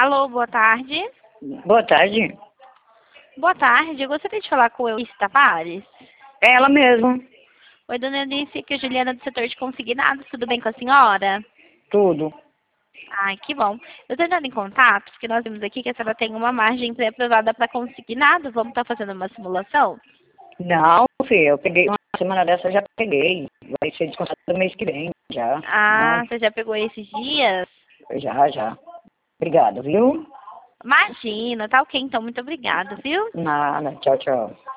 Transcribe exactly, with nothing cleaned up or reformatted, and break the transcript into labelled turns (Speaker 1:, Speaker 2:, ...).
Speaker 1: Alô, boa tarde.
Speaker 2: Boa tarde.
Speaker 1: Boa tarde, eu gostaria de falar com a Eunice Tavares.
Speaker 2: É ela mesma.
Speaker 1: Oi, dona Eunice, aqui é a Juliana do setor de consignados, tudo bem com a senhora?
Speaker 2: Tudo.
Speaker 1: Ai, que bom. Eu estou entrando em contato, porque nós vimos aqui que a senhora tem uma margem pré-aprovada para consignado. Vamos estar fazendo uma simulação?
Speaker 2: Não, filho, eu peguei uma semana dessa, eu já peguei. Vai ser descontado no mês que vem, já.
Speaker 1: Ah,
Speaker 2: Não,
Speaker 1: você já pegou esses dias?
Speaker 2: já, já. Obrigado, viu?
Speaker 1: Imagina, tá ok, então, muito obrigada, viu?
Speaker 2: Nada, tchau, tchau.